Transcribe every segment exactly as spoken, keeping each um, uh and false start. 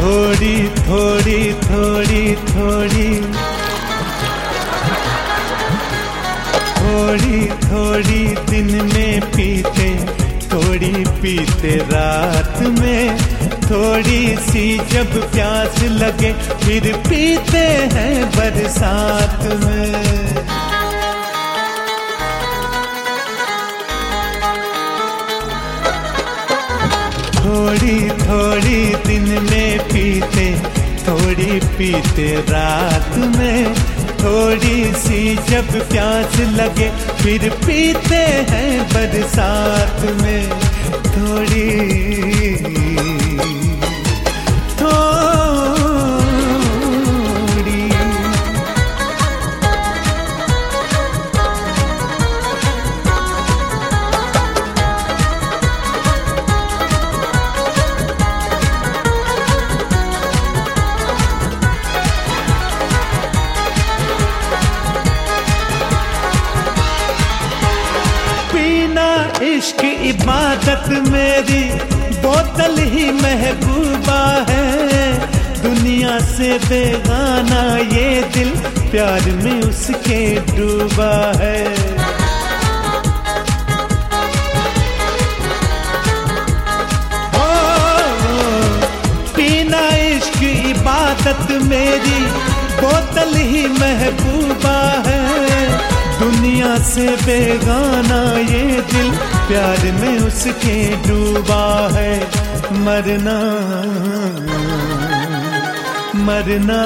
थोड़ी थोड़ी थोड़ी थोड़ी थोड़ी थोड़ी दिन में पीते, थोड़ी पीते रात में। थोड़ी सी जब प्यास लगे फिर पीते हैं बरसात में। थोड़ी थोड़ी दिन में पीते, थोड़ी पीते रात में। थोड़ी सी जब प्यास लगे फिर पीते हैं बरसात में। थोड़ी इश्क इबादत मेरी, बोतल ही महबूबा है। दुनिया से बेगाना ये दिल, प्यार में उसके डूबा है। ओ, पीना इश्क इबादत मेरी, बोतल ही महबूबा है। दुनिया से बेगाना ये दिल, प्यार में उसके डूबा है। मरना मरना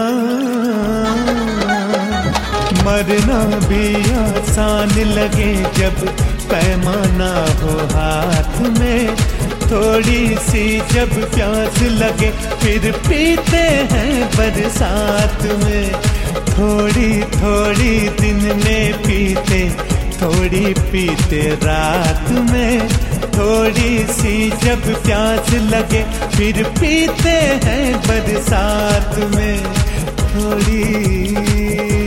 मरना भी आसान लगे जब पैमाना हो हाथ में। थोड़ी सी जब प्यास लगे फिर पीते हैं बरसात में। थोड़ी थोड़ी दिन में पीते, थोड़ी पीते रात में। थोड़ी सी जब प्यास लगे फिर पीते हैं बरसात में। थोड़ी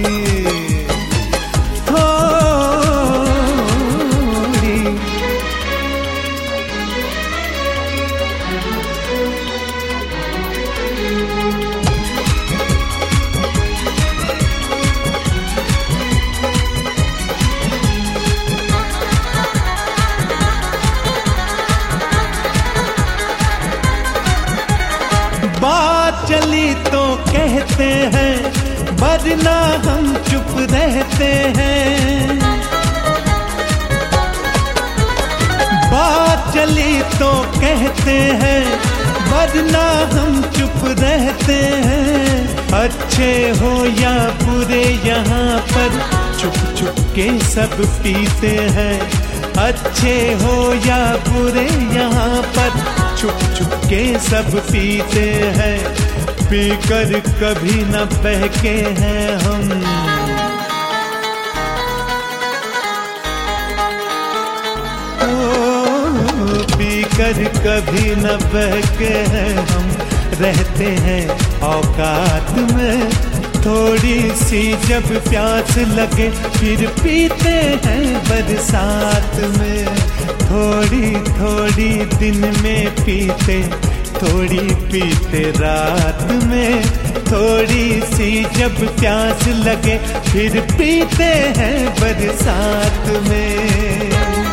बात चली तो कहते हैं, वरना हम चुप रहते हैं। बात चली तो कहते हैं, वरना हम चुप रहते हैं। अच्छे हो या बुरे यहाँ पर छुप छुप के सब पीते हैं। अच्छे हो या बुरे यहाँ पर छुप छुप के सब पीते हैं। पीकर कभी न बहके हैं हम, ओ, पीकर कभी न बहके हैं हम। रहते हैं औकात में। थोड़ी सी जब प्यास लगे फिर पीते हैं बरसात में। थोड़ी थोड़ी दिन में पीते, थोड़ी पीते रात में। थोड़ी सी जब प्यास लगे फिर पीते हैं बरसात में।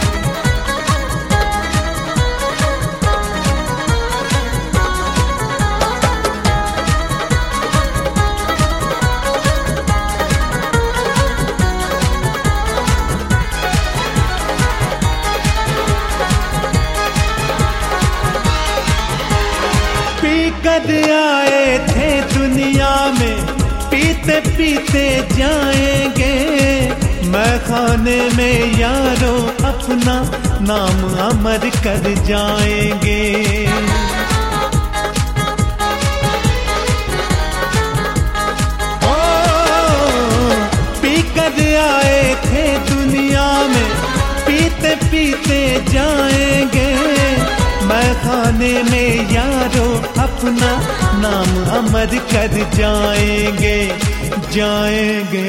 कद आए थे दुनिया में, पीते पीते जाएंगे। मैं खाने में यारों अपना नाम अमर कर जाएंगे। ओ, पीकर आए थे दुनिया में, पीते पीते जाएंगे। मैं खाने में यारों अपना नाम अमर कर जाएंगे। जाएंगे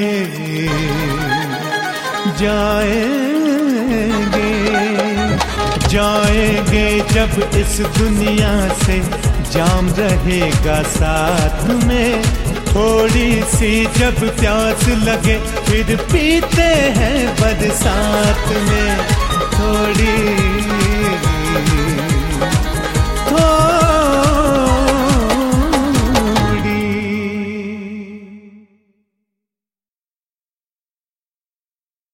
जाएंगे जाएंगे जब इस दुनिया से जाम रहेगा साथ में। थोड़ी सी जब प्यास लगे फिर पीते हैं बरसात में। थोड़ी